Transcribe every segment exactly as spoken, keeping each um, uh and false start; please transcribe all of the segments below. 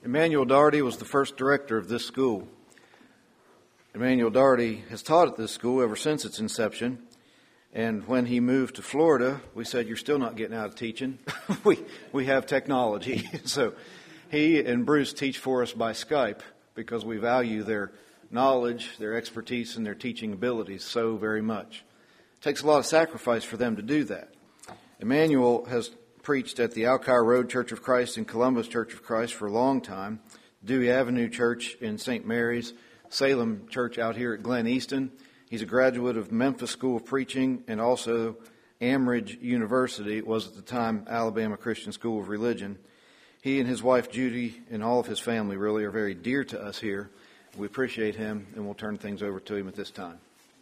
Emmanuel Daugherty was the first director of this school. Emmanuel Daugherty has taught at this school ever since its inception. And when he moved to Florida, we said, you're still not getting out of teaching. we we have technology. So he and Bruce teach for us by Skype because we value their knowledge, their expertise, and their teaching abilities so very much. It takes a lot of sacrifice for them to do that. Emmanuel has preached at the Alkire Road Church of Christ and Columbus Church of Christ for a long time, Dewey Avenue Church in Saint Mary's, Salem Church out here at Glen Easton. He's a graduate of Memphis School of Preaching and also Amridge University. It was at the time Alabama Christian School of Religion. He and his wife Judy and all of his family really are very dear to us here. We appreciate him, and we'll turn things over to him at this time.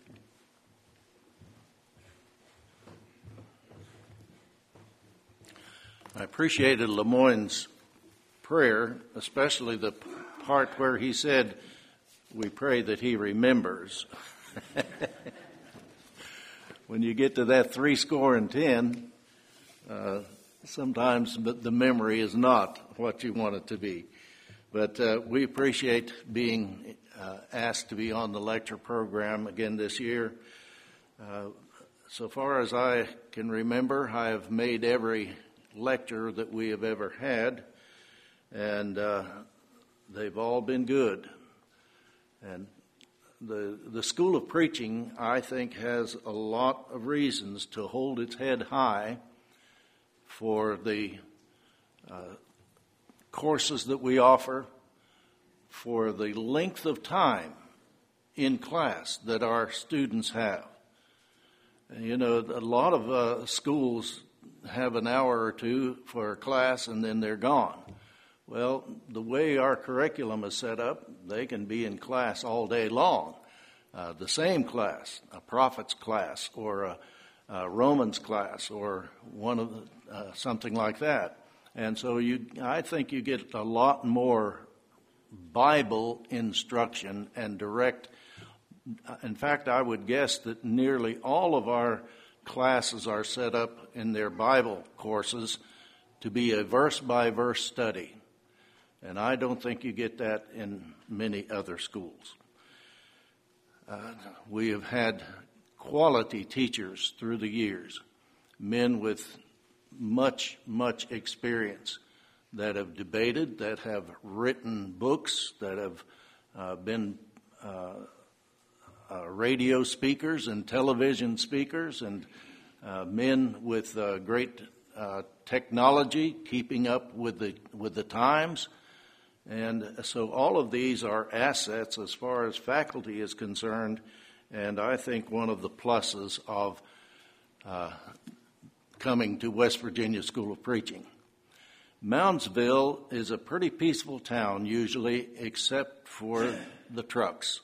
I appreciated Lemoyne's prayer, especially the part where he said, we pray that he remembers. When you get to that three score and ten, uh, sometimes the memory is not what you want it to be. But uh, we appreciate being uh, asked to be on the lecture program again this year. Uh, so far as I can remember, I have made every lecture that we have ever had, and uh, they've all been good. And the the School of Preaching, I think, has a lot of reasons to hold its head high for the uh, courses that we offer, for the length of time in class that our students have. And, you know, a lot of uh, schools have an hour or two for a class and then they're gone. Well, the way our curriculum is set up, they can be in class all day long. Uh, the same class, a prophet's class or a, a Romans class or one of the, uh, something like that. And so you, I think you get a lot more Bible instruction and direct. In fact, I would guess that nearly all of our classes are set up in their Bible courses to be a verse-by-verse study. And I don't think you get that in many other schools. Uh, we have had quality teachers through the years, men with much, much experience that have debated, that have written books, that have uh, been uh, uh, radio speakers and television speakers, and uh, men with uh, great uh, technology, keeping up with the with the times. And so all of these are assets as far as faculty is concerned, and I think one of the pluses of uh, coming to West Virginia School of Preaching. Moundsville is a pretty peaceful town usually, except for the trucks.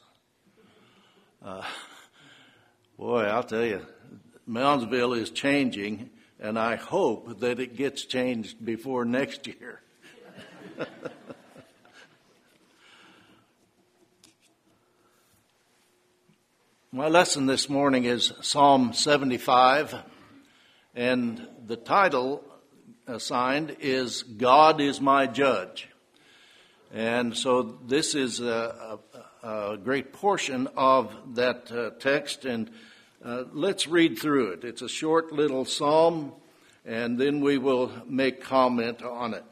Uh, boy, I'll tell you, Moundsville is changing, and I hope that it gets changed before next year. My lesson this morning is Psalm seventy-five, and the title assigned is God is My Judge. And so this is a, a, a great portion of that uh, text, and uh, let's read through it. It's a short little psalm, and then we will make comment on it.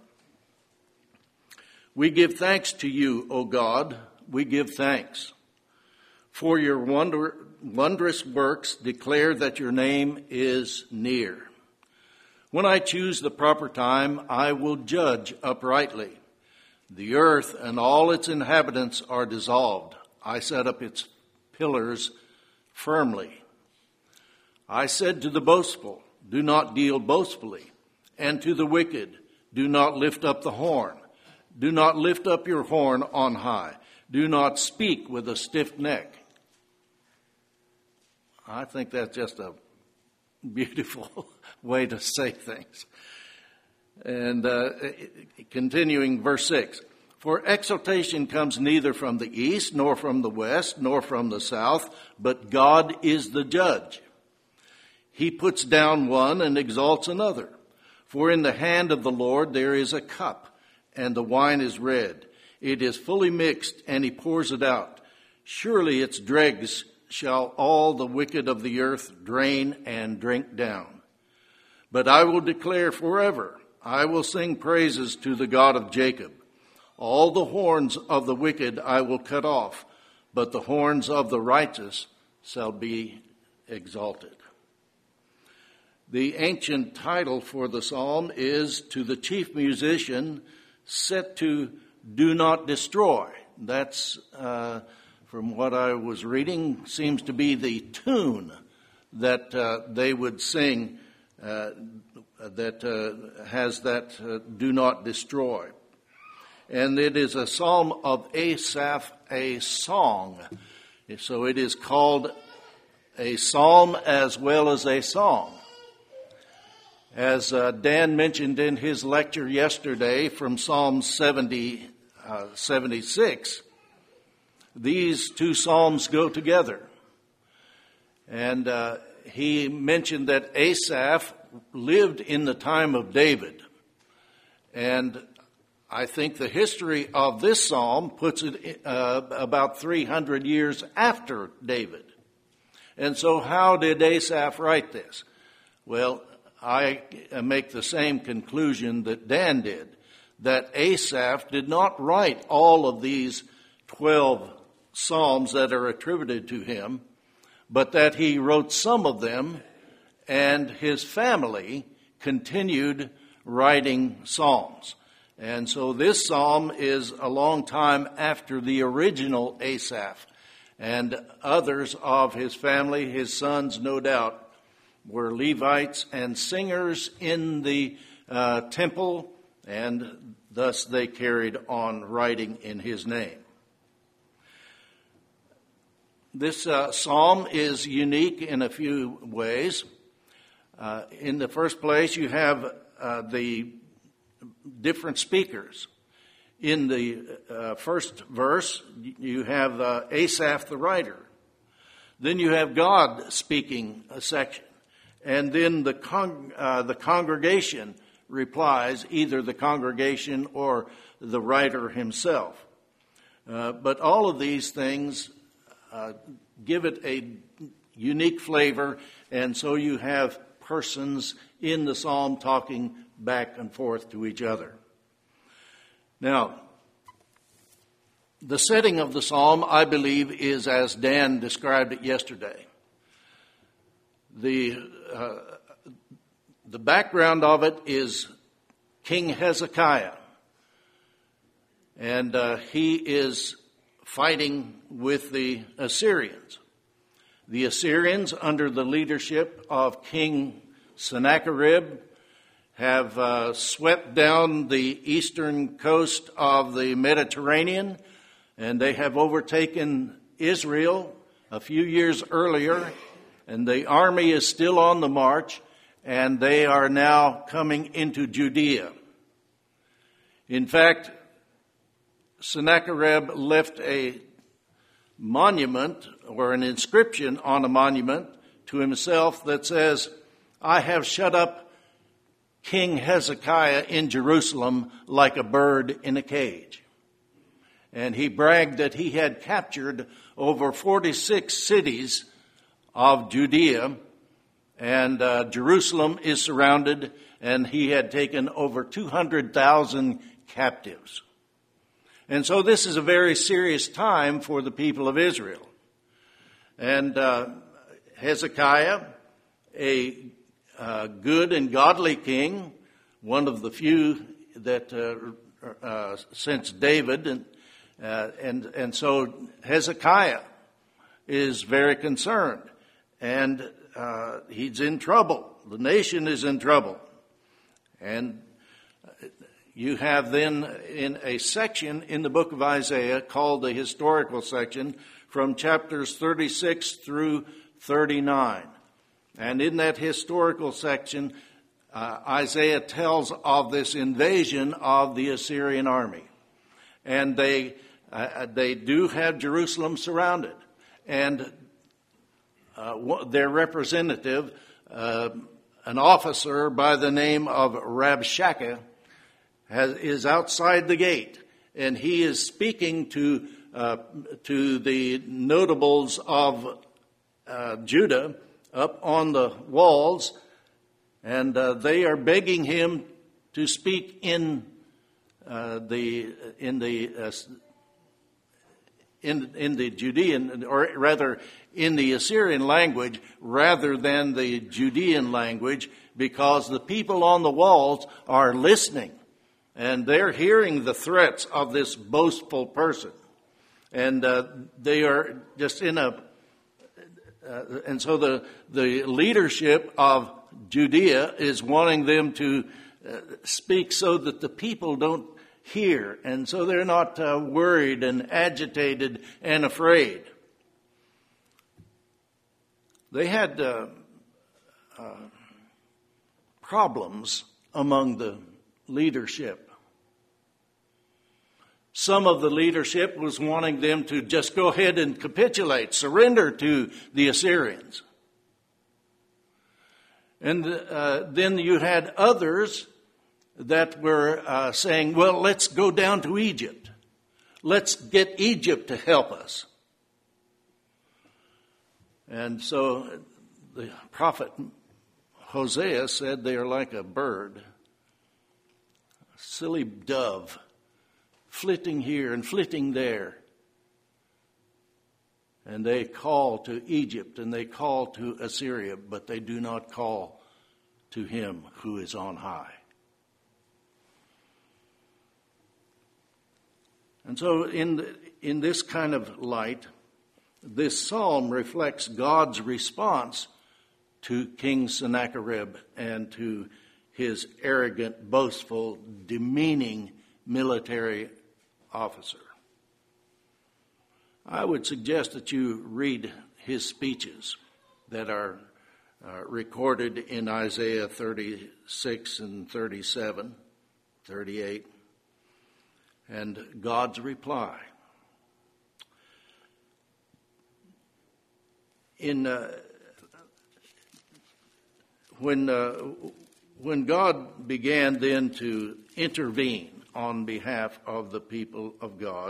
We give thanks to you, O God, we give thanks. For your wonder, wondrous works declare that your name is near. When I choose the proper time, I will judge uprightly. The earth and all its inhabitants are dissolved. I set up its pillars firmly. I said to the boastful, do not deal boastfully, and to the wicked, do not lift up the horn. Do not lift up your horn on high. Do not speak with a stiff neck. I think that's just a beautiful way to say things. And uh, continuing verse six. For exaltation comes neither from the east, nor from the west, nor from the south, but God is the judge. He puts down one and exalts another. For in the hand of the Lord there is a cup, and the wine is red. It is fully mixed, and he pours it out. Surely its dregs shall all the wicked of the earth drain and drink down. But I will declare forever, I will sing praises to the God of Jacob. All the horns of the wicked I will cut off, but the horns of the righteous shall be exalted. The ancient title for the psalm is to the chief musician, set to Do Not Destroy. That's, uh, from what I was reading, seems to be the tune that uh, they would sing uh, that uh, has that uh, Do Not Destroy. And it is a psalm of Asaph, a song. So it is called a psalm as well as a song. As uh, Dan mentioned in his lecture yesterday from Psalm seventy, uh, seventy-six, these two psalms go together. And uh, he mentioned that Asaph lived in the time of David. And I think the history of this psalm puts it uh, about three hundred years after David. And so how did Asaph write this? Well, I make the same conclusion that Dan did, that Asaph did not write all of these twelve psalms that are attributed to him, but that he wrote some of them, and his family continued writing psalms. And so this psalm is a long time after the original Asaph, and others of his family, his sons, no doubt, were Levites and singers in the uh, temple, and thus they carried on writing in his name. This uh, psalm is unique in a few ways. Uh, in the first place, you have uh, the different speakers. In the uh, first verse, you have uh, Asaph the writer. Then you have God speaking a section. And then the con- uh, the congregation replies, either the congregation or the writer himself. Uh, but all of these things uh, give it a unique flavor, and so you have persons in the psalm talking back and forth to each other. Now, the setting of the psalm, I believe, is as Dan described it yesterday. The uh, the background of it is King Hezekiah, and uh, he is fighting with the Assyrians. The Assyrians, under the leadership of King Sennacherib, have uh, swept down the eastern coast of the Mediterranean, and they have overtaken Israel a few years earlier, and the army is still on the march, and they are now coming into Judea. In fact, Sennacherib left a monument or an inscription on a monument to himself that says, "I have shut up King Hezekiah in Jerusalem like a bird in a cage." And he bragged that he had captured over forty-six cities of Judea, and uh, Jerusalem is surrounded, and he had taken over two hundred thousand captives. And so this is a very serious time for the people of Israel. And uh, Hezekiah, a uh, good and godly king, one of the few that uh, uh, since David, and, uh, and, and so Hezekiah is very concerned. And uh, he's in trouble. The nation is in trouble. And you have then in a section in the book of Isaiah called the historical section from chapters thirty-six through thirty-nine. And in that historical section, uh, Isaiah tells of this invasion of the Assyrian army. And they, uh, they do have Jerusalem surrounded. And Uh, their representative, uh, an officer by the name of Rabshakeh, has, is outside the gate, and he is speaking to uh, to the notables of uh, Judah up on the walls, and uh, they are begging him to speak in uh, the in the uh, in in the Judean, or rather in the Assyrian language, rather than the Judean language, because the people on the walls are listening, and they're hearing the threats of this boastful person, and uh, they are just in a. Uh, and so the the leadership of Judea is wanting them to uh, speak so that the people don't hear, and so they're not uh, worried and agitated and afraid. They had uh, uh, problems among the leadership. Some of the leadership was wanting them to just go ahead and capitulate, surrender to the Assyrians. And uh, then you had others that were uh, saying, well, let's go down to Egypt. Let's get Egypt to help us. And so the prophet Hosea said they are like a bird, a silly dove, flitting here and flitting there. And they call to Egypt and they call to Assyria, but they do not call to him who is on high. And so in the, in this kind of light, this psalm reflects God's response to King Sennacherib and to his arrogant, boastful, demeaning military officer. I would suggest that you read his speeches that are uh, recorded in Isaiah thirty-six and thirty-seven, thirty-eight, and God's reply. In uh, when uh, when God began then to intervene on behalf of the people of God,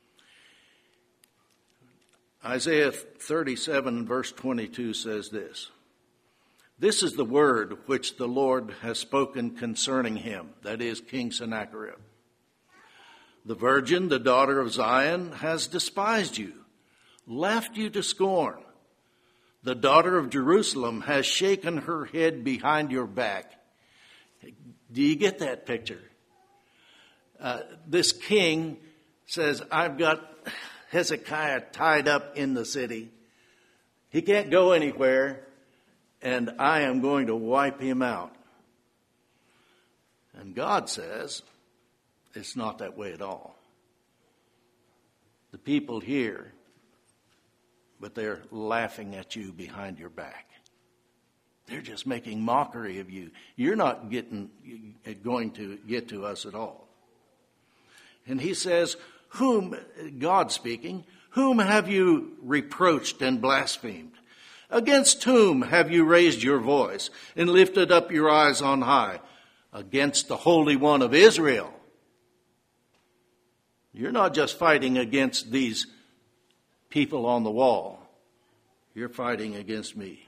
Isaiah thirty-seven verse twenty-two says this: "This is the word which the Lord has spoken concerning him," that is, King Sennacherib. "The virgin, the daughter of Zion, has despised you, laughed you to scorn. The daughter of Jerusalem has shaken her head behind your back." Do you get that picture? Uh, this king says, I've got Hezekiah tied up in the city. He can't go anywhere, and I am going to wipe him out. And God says, it's not that way at all. The people hear, but they're laughing at you behind your back. They're just making mockery of you. You're not getting going to get to us at all. And he says, whom, God speaking, whom have you reproached and blasphemed? Against whom have you raised your voice and lifted up your eyes on high? Against the Holy One of Israel. You're not just fighting against these people on the wall. You're fighting against me.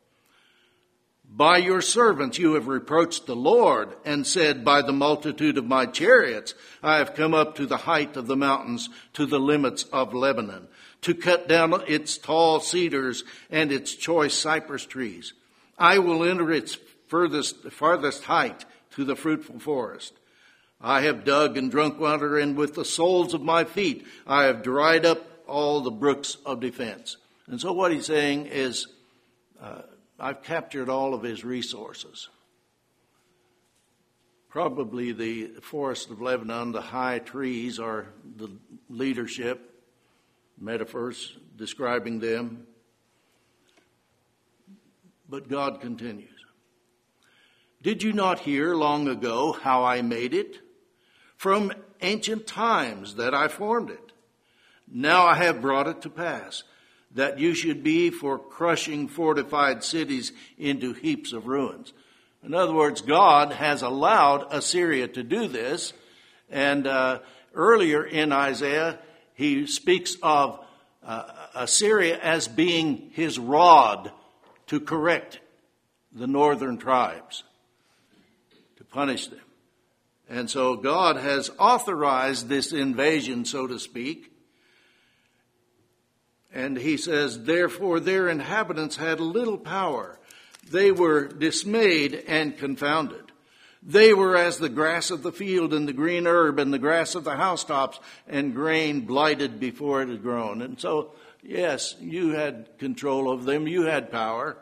By your servants you have reproached the Lord and said, by the multitude of my chariots I have come up to the height of the mountains, to the limits of Lebanon, to cut down its tall cedars and its choice cypress trees. I will enter its furthest, farthest height to the fruitful forest. I have dug and drunk water, and with the soles of my feet I have dried up all the brooks of defense. And so what he's saying is, uh, I've captured all of his resources. Probably the forest of Lebanon, the high trees, are the leadership, metaphors describing them. But God continues. Did you not hear long ago how I made it? From ancient times that I formed it. Now I have brought it to pass, that you should be for crushing fortified cities into heaps of ruins. In other words, God has allowed Assyria to do this. And uh, earlier in Isaiah, he speaks of uh, Assyria as being his rod to correct the northern tribes, to punish them. And so God has authorized this invasion, so to speak. And he says, therefore their inhabitants had little power. They were dismayed and confounded. They were as the grass of the field and the green herb and the grass of the housetops and grain blighted before it had grown. And so, yes, you had control of them. You had power.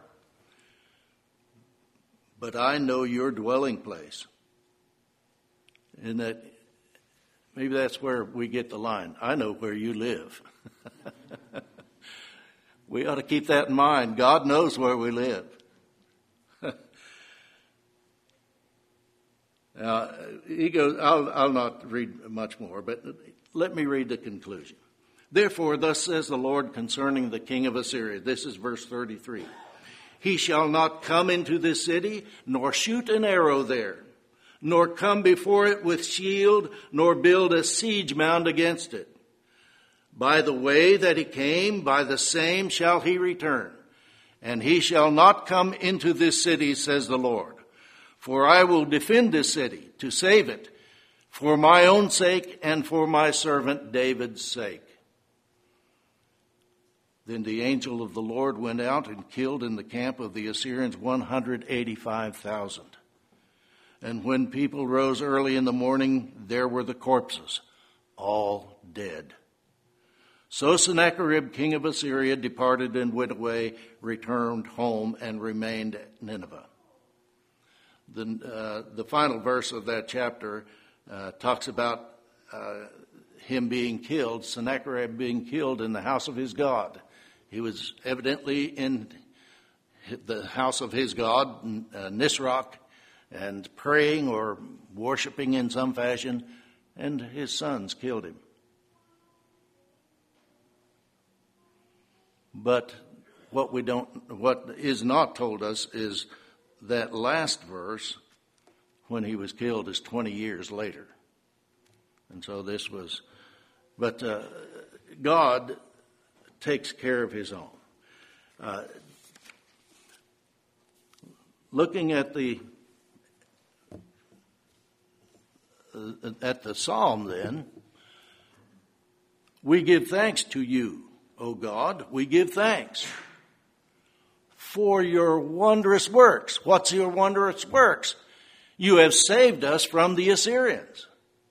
But I know your dwelling place. And that maybe that's where we get the line. I know where you live. We ought to keep that in mind. God knows where we live. Now, he goes, I'll, I'll not read much more, but let me read the conclusion. Therefore, thus says the Lord concerning the king of Assyria. This is verse thirty-three. He shall not come into this city, nor shoot an arrow there, nor come before it with shield, nor build a siege mound against it. By the way that he came, by the same shall he return. And he shall not come into this city, says the Lord. For I will defend this city to save it, for my own sake and for my servant David's sake. Then the angel of the Lord went out and killed in the camp of the Assyrians one hundred eighty-five thousand. And when people rose early in the morning, there were the corpses, all dead. So Sennacherib, king of Assyria, departed and went away, returned home, and remained at Nineveh. The, uh, the final verse of that chapter uh, talks about uh, him being killed, Sennacherib being killed in the house of his God. He was evidently in the house of his God, uh, Nisroch, and praying or worshiping in some fashion, and his sons killed him. But what we don't, what is not told us is that last verse, when he was killed, is twenty years later. And so this was, but uh, God takes care of his own. Uh, looking at the uh, at the psalm, then, we give thanks to you, O God. We give thanks for your wondrous works. What's your wondrous works? You have saved us from the Assyrians.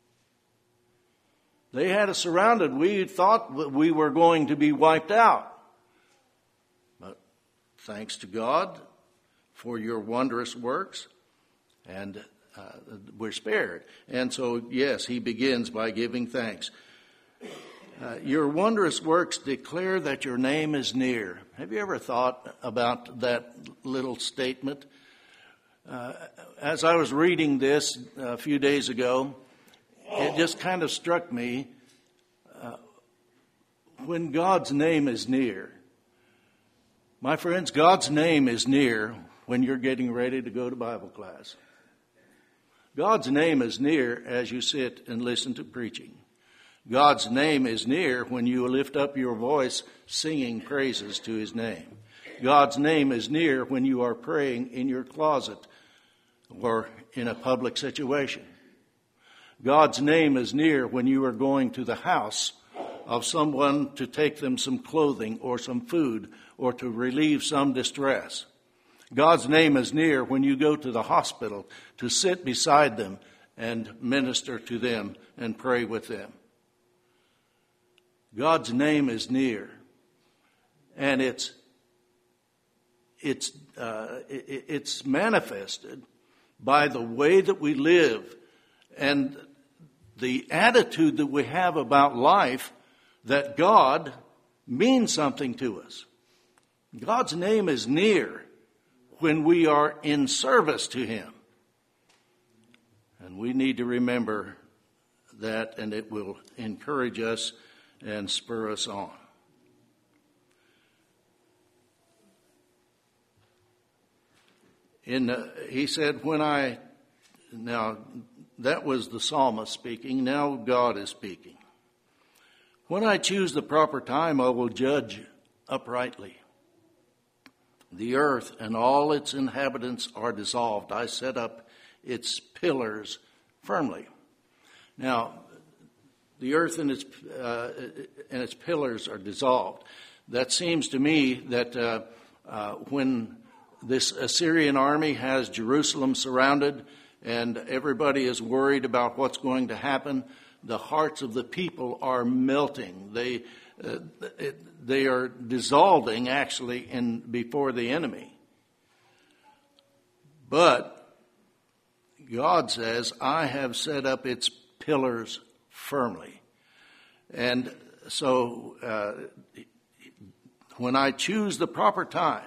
They had us surrounded. We thought that we were going to be wiped out. But thanks to God for your wondrous works, and uh, we're spared. And so, yes, he begins by giving thanks. Uh, your wondrous works declare that your name is near. Have you ever thought about that little statement? Uh, as I was reading this a few days ago, it just kind of struck me, uh, when God's name is near. My friends, God's name is near when you're getting ready to go to Bible class. God's name is near as you sit and listen to preaching. God's name is near when you lift up your voice singing praises to his name. God's name is near when you are praying in your closet or in a public situation. God's name is near when you are going to the house of someone to take them some clothing or some food or to relieve some distress. God's name is near when you go to the hospital to sit beside them and minister to them and pray with them. God's name is near, and it's it's uh, it, it's manifested by the way that we live and the attitude that we have about life, that God means something to us. God's name is near when we are in service to him. And we need to remember that, and it will encourage us and spur us on. in uh, he said, when I, now that was the psalmist speaking, now God is speaking. When I choose the proper time, I will judge uprightly. The earth and all its inhabitants are dissolved. I set up its pillars firmly. Now, the earth and its uh, and its pillars are dissolved. That seems to me that uh, uh, when this Assyrian army has Jerusalem surrounded and everybody is worried about what's going to happen, the hearts of the people are melting. They uh, it, they are dissolving actually in before the enemy. But God says, I have set up its pillars firmly. And so uh, when I choose the proper time,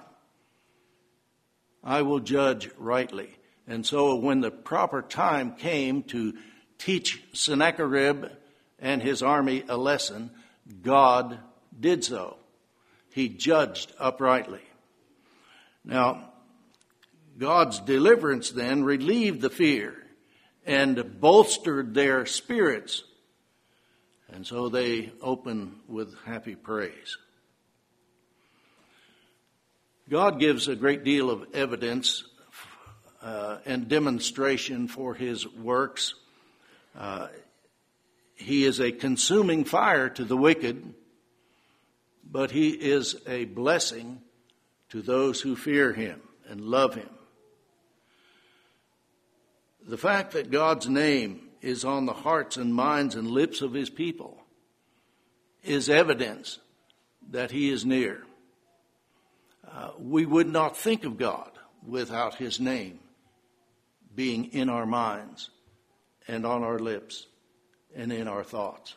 I will judge rightly. And so when the proper time came to teach Sennacherib and his army a lesson, God did so. He judged uprightly. Now, God's deliverance then relieved the fear and bolstered their spirits. And so they open with happy praise. God gives a great deal of evidence uh, and demonstration for his works. Uh, he is a consuming fire to the wicked, but he is a blessing to those who fear him and love him. The fact that God's name is on the hearts and minds and lips of his people is evidence that he is near. Uh, we would not think of God without his name being in our minds and on our lips and in our thoughts.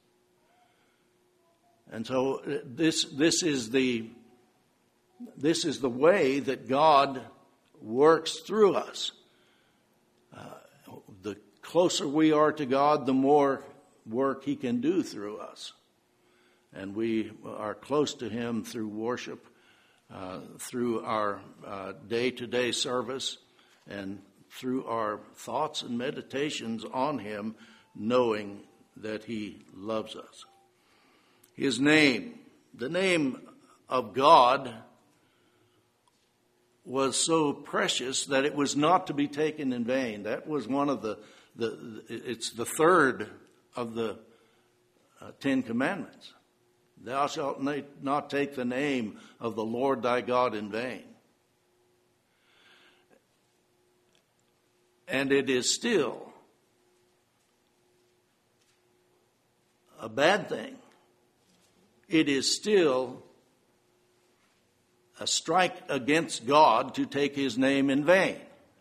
And so this this is the this is the way that God works through us. Uh, the closer we are to God, the more work he can do through us. And we are close to him through worship, uh, through our uh, day-to-day service, and through our thoughts and meditations on him, knowing that he loves us. His name, the name of God, was so precious that it was not to be taken in vain. That was one of the, the it's the third of the uh, Ten Commandments. Thou shalt not take the name of the Lord thy God in vain. And it is still a bad thing. It is still a strike against God to take his name in vain.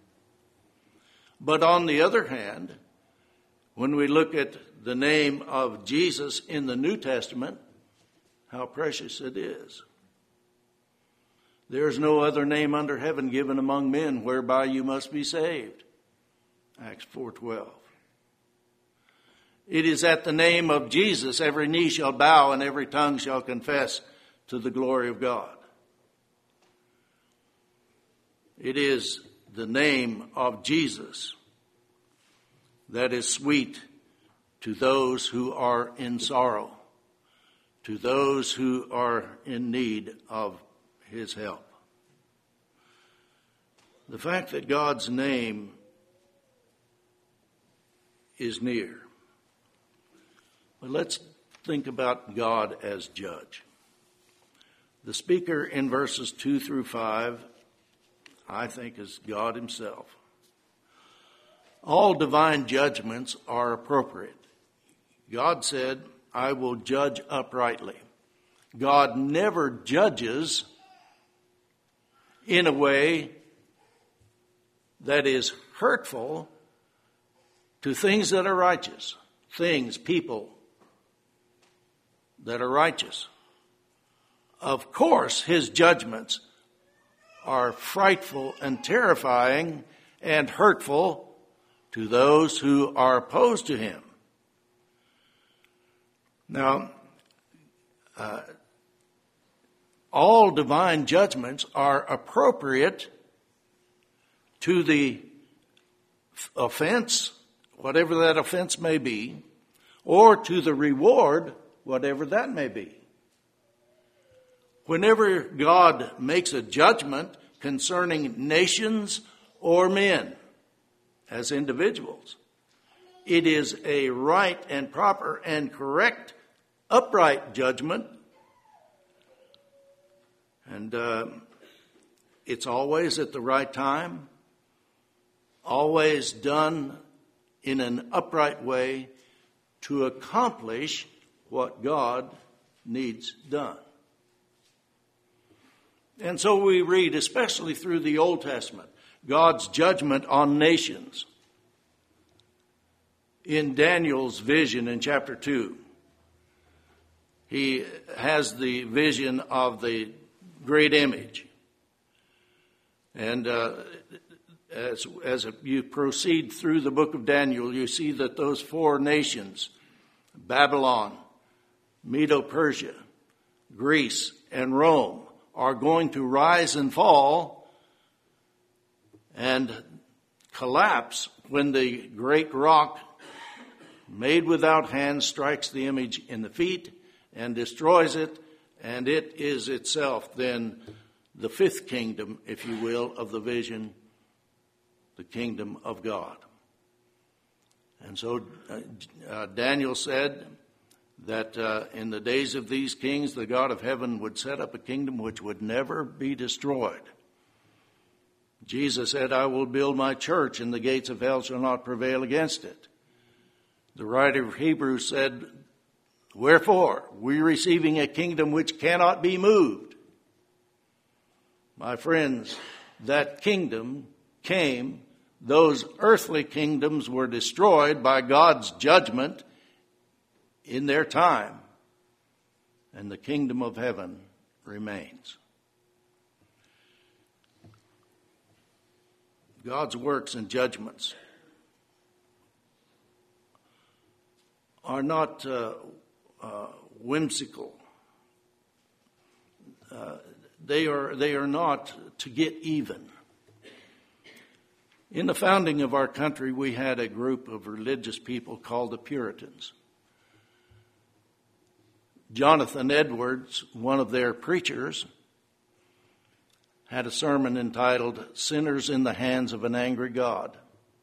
But on the other hand, when we look at the name of Jesus in the New Testament, how precious it is. There is no other name under heaven given among men whereby you must be saved. Acts four twelve. It is at the name of Jesus every knee shall bow and every tongue shall confess to the glory of God. It is the name of Jesus that is sweet to those who are in sorrow, to those who are in need of his help. The fact that God's name is near. But let's think about God as judge. The speaker in verses two through five, I think, is God himself. All divine judgments are appropriate. God said, I will judge uprightly. God never judges in a way that is hurtful to things that are righteous, things, people that are righteous. Of course, his judgments are frightful and terrifying and hurtful to those who are opposed to him. Now, uh, all divine judgments are appropriate to the offense, whatever that offense may be, or to the reward, whatever that may be. Whenever God makes a judgment concerning nations or men as individuals, it is a right and proper and correct, upright judgment. And uh, it's always at the right time, always done in an upright way to accomplish what God needs done. And so we read, especially through the Old Testament, God's judgment on nations. In Daniel's vision in chapter two, he has the vision of the great image. And uh, as, as you proceed through the book of Daniel, you see that those four nations, Babylon, Medo-Persia, Greece, and Rome, are going to rise and fall and collapse when the great rock made without hands strikes the image in the feet and destroys it, and it is itself then the fifth kingdom, if you will, of the vision, the kingdom of God. And so uh, uh, Daniel said that uh, in the days of these kings, the God of heaven would set up a kingdom which would never be destroyed. Jesus said, I will build my church, and the gates of hell shall not prevail against it. The writer of Hebrews said, wherefore, we're receiving a kingdom which cannot be moved. My friends, that kingdom came, those earthly kingdoms were destroyed by God's judgment in their time, and the kingdom of heaven remains. God's works and judgments are not uh, uh, whimsical. Uh, they are they are not to get even. In the founding of our country, we had a group of religious people called the Puritans. Jonathan Edwards, one of their preachers, had a sermon entitled, Sinners in the Hands of an Angry God.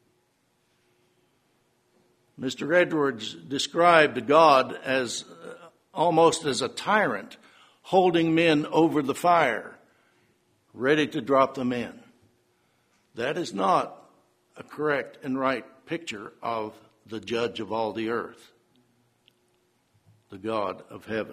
Mister Edwards described God as uh, almost as a tyrant, holding men over the fire, ready to drop them in. That is not a correct and right picture of the judge of all the earth, the God of heaven.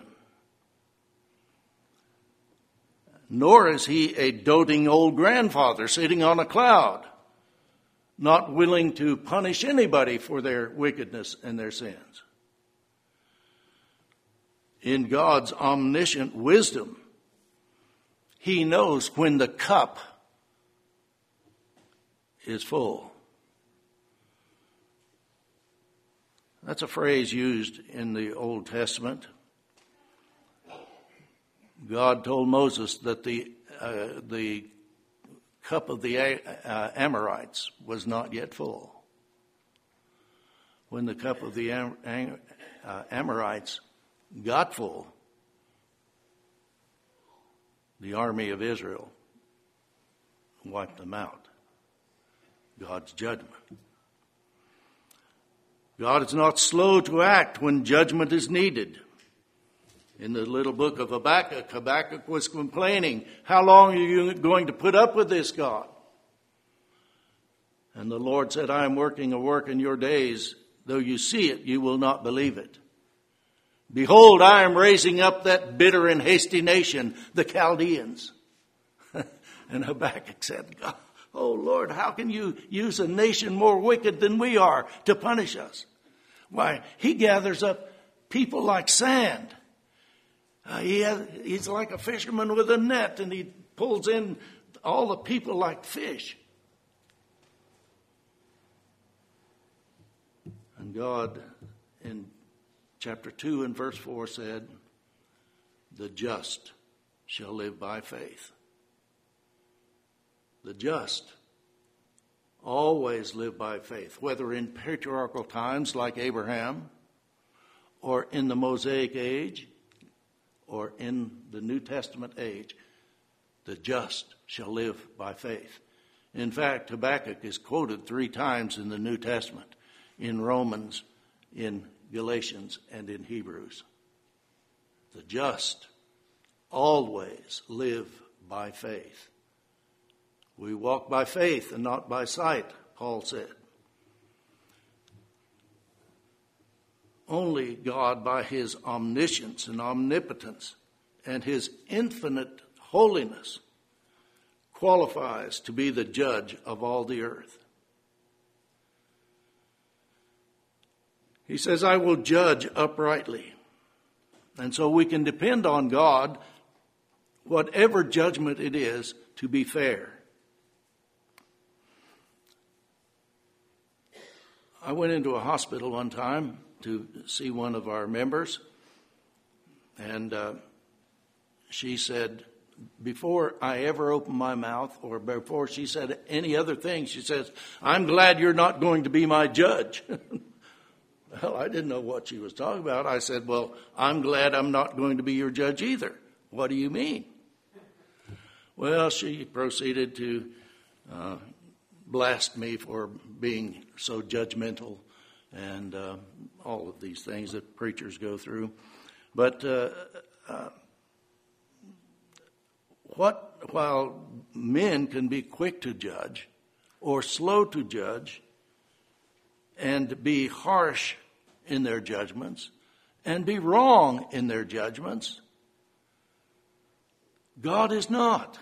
Nor is he a doting old grandfather sitting on a cloud, not willing to punish anybody for their wickedness and their sins. In God's omniscient wisdom, he knows when the cup is full. That's a phrase used in the Old Testament. God told Moses that the uh, the cup of the uh, Amorites was not yet full. When the cup of the Am- Am- uh, Amorites got full, the army of Israel wiped them out. God's judgment. God is not slow to act when judgment is needed. In the little book of Habakkuk, Habakkuk was complaining, how long are you going to put up with this, God? And the Lord said, I am working a work in your days. Though you see it, you will not believe it. Behold, I am raising up that bitter and hasty nation, the Chaldeans. And Habakkuk said, God, oh Lord, how can you use a nation more wicked than we are to punish us? Why, he gathers up people like sand. Uh, he has, he's like a fisherman with a net, and he pulls in all the people like fish. And God, in chapter two and verse four, said, the just shall live by faith. The just always live by faith, whether in patriarchal times like Abraham, or in the Mosaic age, or in the New Testament age. The just shall live by faith. In fact, Habakkuk is quoted three times in the New Testament, in Romans, in Galatians, and in Hebrews. The just always live by faith. We walk by faith and not by sight, Paul said. Only God, by his omniscience and omnipotence and his infinite holiness, qualifies to be the judge of all the earth. He says, I will judge uprightly. And so we can depend on God, whatever judgment it is, to be fair. I went into a hospital one time to see one of our members, and uh, she said, before I ever opened my mouth, or before she said any other thing, she says, I'm glad you're not going to be my judge. Well, I didn't know what she was talking about. I said, well, I'm glad I'm not going to be your judge either. What do you mean? Well, she proceeded to uh, blast me for being so judgmental and uh, all of these things that preachers go through. But uh, uh, what, while men can be quick to judge or slow to judge and be harsh in their judgments and be wrong in their judgments, God is not.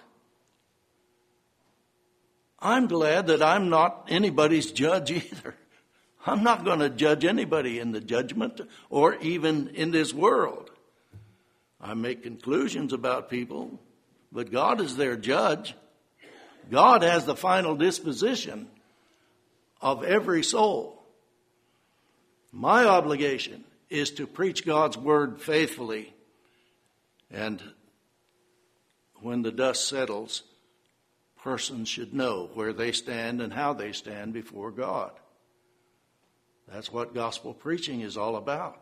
I'm glad that I'm not anybody's judge either. I'm not going to judge anybody in the judgment or even in this world. I make conclusions about people, but God is their judge. God has the final disposition of every soul. My obligation is to preach God's word faithfully, and when the dust settles, persons should know where they stand and how they stand before God. That's what gospel preaching is all about.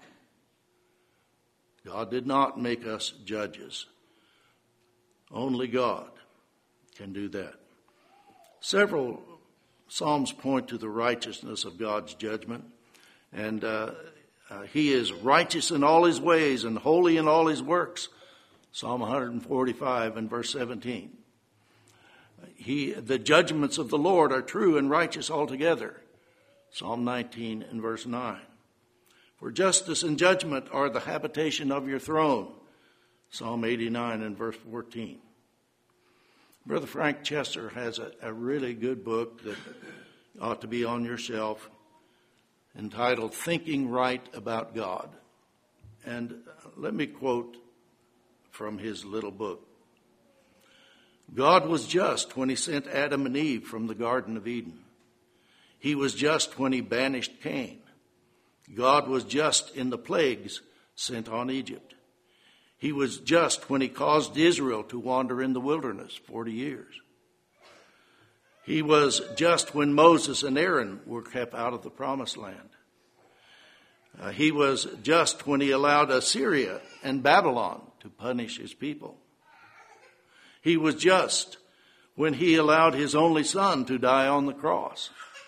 God did not make us judges. Only God can do that. Several Psalms point to the righteousness of God's judgment. And uh, uh, he is righteous in all his ways and holy in all his works. Psalm one forty-five and verse seventeen. He, the judgments of the Lord are true and righteous altogether. Psalm nineteen and verse nine. For justice and judgment are the habitation of your throne. Psalm eighty-nine and verse fourteen. Brother Frank Chester has a, a really good book that ought to be on your shelf, entitled Thinking Right About God. And let me quote from his little book. God was just when he sent Adam and Eve from the Garden of Eden. He was just when he banished Cain. God was just in the plagues sent on Egypt. He was just when he caused Israel to wander in the wilderness forty years. He was just when Moses and Aaron were kept out of the promised land. Uh, he was just when he allowed Assyria and Babylon to punish his people. He was just when he allowed his only son to die on the cross.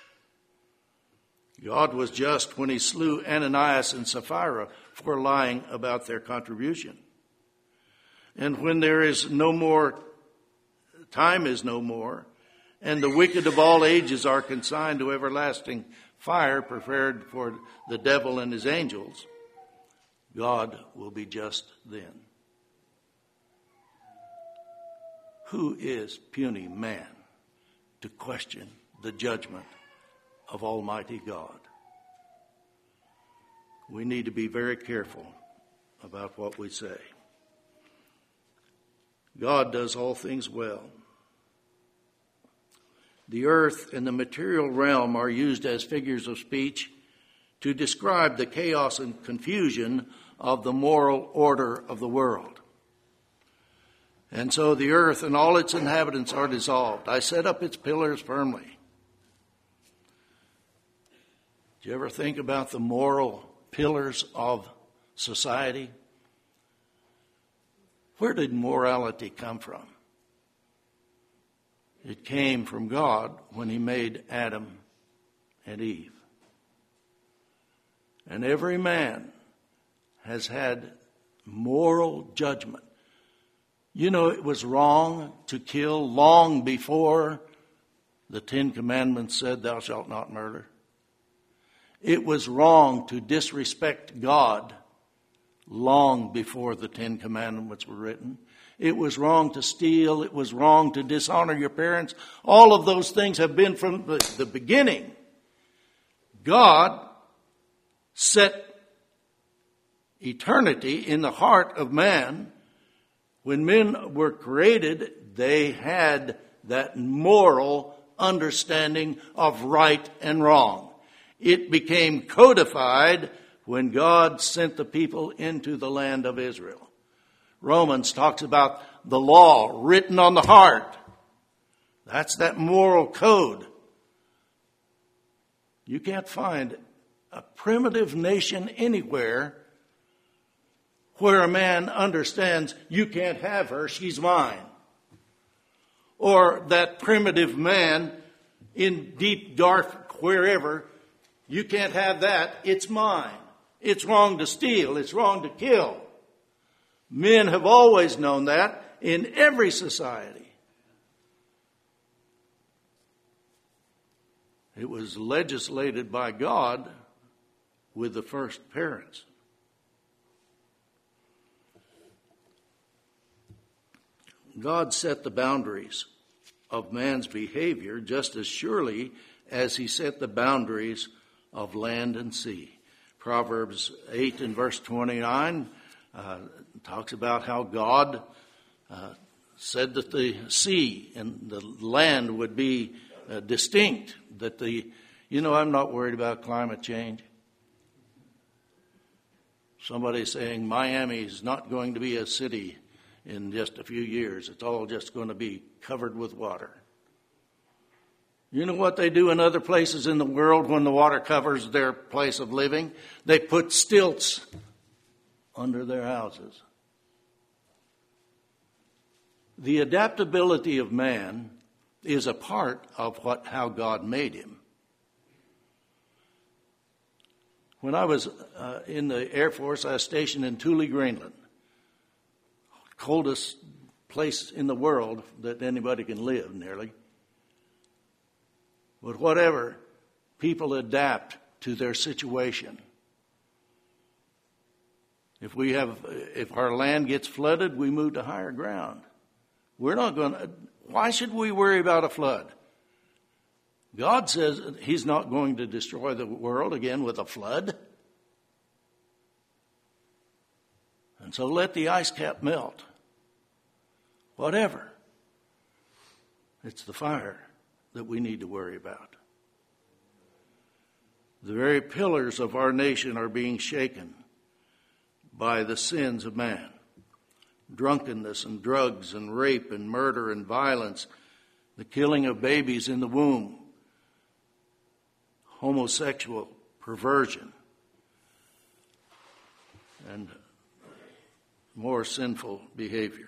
God was just when he slew Ananias and Sapphira for lying about their contribution. And when there is no more, time is no more, and the wicked of all ages are consigned to everlasting fire prepared for the devil and his angels, God will be just then. Who is puny man to question the judgment of Almighty God? We need to be very careful about what we say. God does all things well. The earth and the material realm are used as figures of speech to describe the chaos and confusion of the moral order of the world. And so the earth and all its inhabitants are dissolved. I set up its pillars firmly. Do you ever think about the moral pillars of society? Where did morality come from? It came from God when he made Adam and Eve. And every man has had moral judgment. You know, it was wrong to kill long before the Ten Commandments said, "Thou shalt not murder." It was wrong to disrespect God long before the Ten Commandments were written. It was wrong to steal. It was wrong to dishonor your parents. All of those things have been from the beginning. God set eternity in the heart of man. When men were created, they had that moral understanding of right and wrong. It became codified when God sent the people into the land of Israel. Romans talks about the law written on the heart. That's that moral code. You can't find a primitive nation anywhere where a man understands, you can't have her, she's mine. Or that primitive man in deep, dark, wherever, you can't have that, it's mine. It's wrong to steal, it's wrong to kill. Men have always known that in every society. It was legislated by God with the first parents. God set the boundaries of man's behavior just as surely as he set the boundaries of land and sea. Proverbs eight and verse twenty-nine uh, talks about how God uh, said that the sea and the land would be uh, distinct. That the, you know, I'm not worried about climate change. Somebody saying Miami is not going to be a city in just a few years. It's all just going to be covered with water. You know what they do in other places in the world when the water covers their place of living? They put stilts under their houses. The adaptability of man is a part of what how God made him. When I was uh, in the Air Force, I was stationed in Thule, Greenland. Coldest place in the world that anybody can live, nearly. But whatever, people adapt to their situation. If we have, if our land gets flooded, we move to higher ground. We're not going to, why should we worry about a flood? God says he's not going to destroy the world again with a flood. And so let the ice cap melt. Whatever. It's the fire that we need to worry about. The very pillars of our nation are being shaken by the sins of man. Drunkenness and drugs and rape and murder and violence, the killing of babies in the womb, homosexual perversion, and more sinful behavior.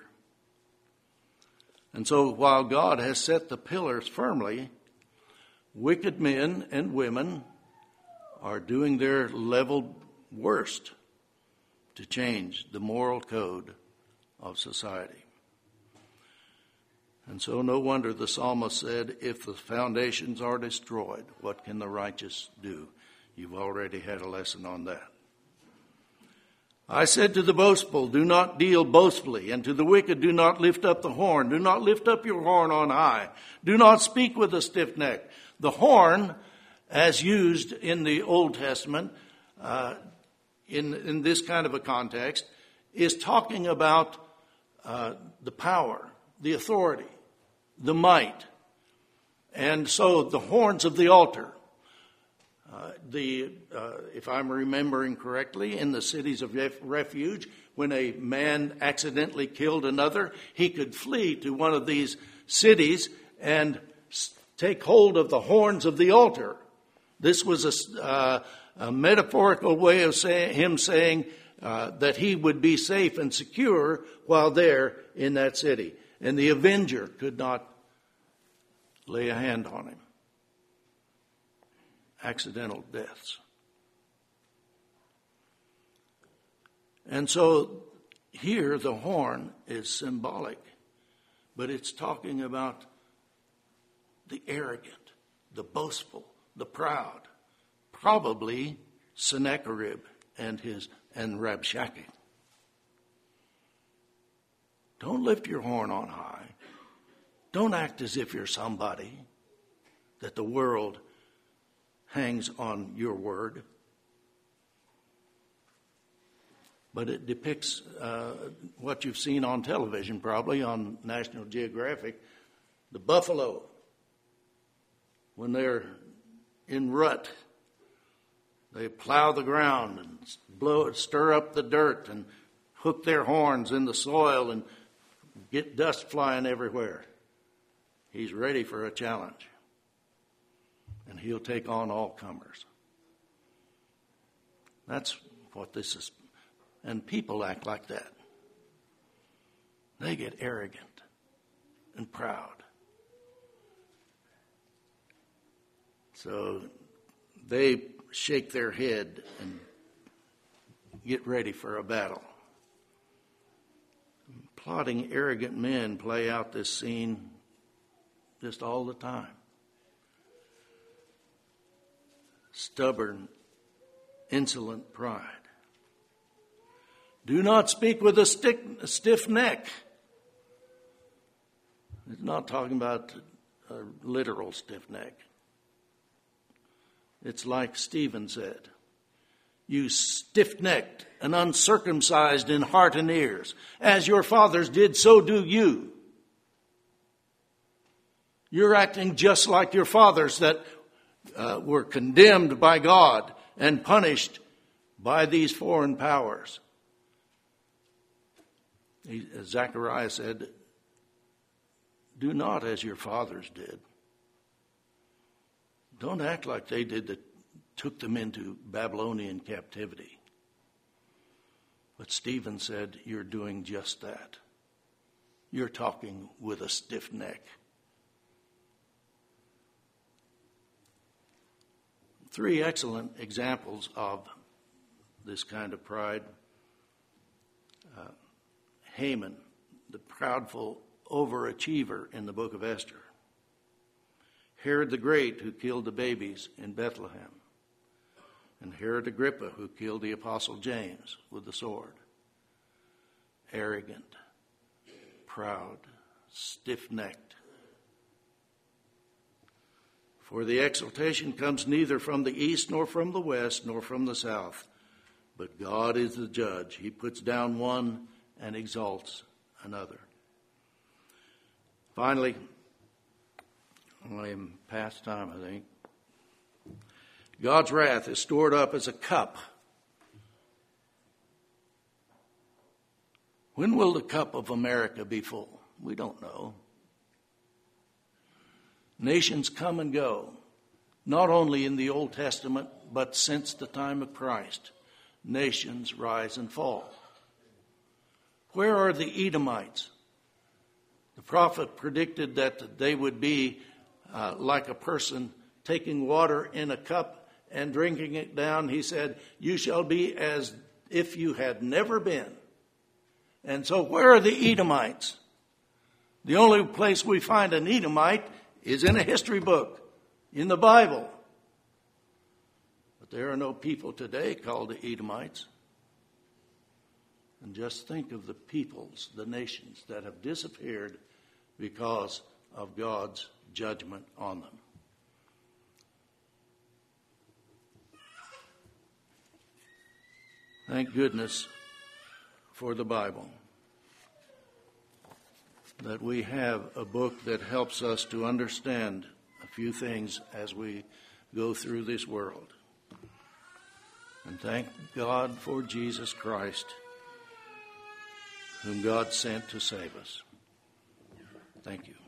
And so while God has set the pillars firmly, wicked men and women are doing their level worst to change the moral code of society. And so no wonder the psalmist said, if the foundations are destroyed, what can the righteous do? You've already had a lesson on that. I said to the boastful, do not deal boastfully, and to the wicked, do not lift up the horn. Do not lift up your horn on high. Do not speak with a stiff neck. The horn, as used in the Old Testament, uh, in, in this kind of a context, is talking about uh, the power, the authority, the might. And so the horns of the altar. Uh, the, uh, if I'm remembering correctly, in the cities of ref- refuge, when a man accidentally killed another, he could flee to one of these cities and s- take hold of the horns of the altar This was a, uh, a metaphorical way of say, him saying uh, that he would be safe and secure while there in that city. And the avenger could not lay a hand on him. Accidental deaths. And so here the horn is symbolic, but it's talking about the arrogant, the boastful, the proud, probably Sennacherib and his and Rabshakeh. Don't lift your horn on high. Don't act as if you're somebody, that the world hangs on your word. But it depicts uh, what you've seen on television, probably on National Geographic, the buffalo, when they're in rut. They plow the ground and blow, stir up the dirt and hook their horns in the soil and get dust flying everywhere. He's ready for a challenge. And he'll take on all comers. That's what this is. And people act like that. They get arrogant and proud. So they shake their head and get ready for a battle. Plotting, arrogant men play out this scene just all the time. Stubborn, insolent pride. Do not speak with a, stick, a stiff neck. It's not talking about a literal stiff neck. It's like Stephen said, you stiff-necked and uncircumcised in heart and ears. As your fathers did, so do you. You're acting just like your fathers that uh, were condemned by God and punished by these foreign powers. He, Zechariah said, do not as your fathers did. Don't act like they did that took them into Babylonian captivity. But Stephen said, you're doing just that. You're talking with a stiff neck. Three excellent examples of this kind of pride. Uh, Haman, the proudful overachiever in the book of Esther. Herod the Great, who killed the babies in Bethlehem. And Herod Agrippa, who killed the Apostle James with the sword. Arrogant, proud, stiff-necked. For the exaltation comes neither from the east, nor from the west, nor from the south. But God is the judge. He puts down one and exalts another. Finally, I am past time, I think. God's wrath is stored up as a cup. When will the cup of America be full? We don't know. Nations come and go, not only in the Old Testament, but since the time of Christ. Nations rise and fall. Where are the Edomites? The prophet predicted that they would be uh, like a person taking water in a cup and drinking it down. He said, you shall be as if you had never been. And so where are the Edomites? The only place we find an Edomite is in a history book, in the Bible. But there are no people today called the Edomites. And just think of the peoples, the nations that have disappeared because of God's judgment on them. Thank goodness for the Bible, that we have a book that helps us to understand a few things as we go through this world. And thank God for Jesus Christ, whom God sent to save us. Thank you.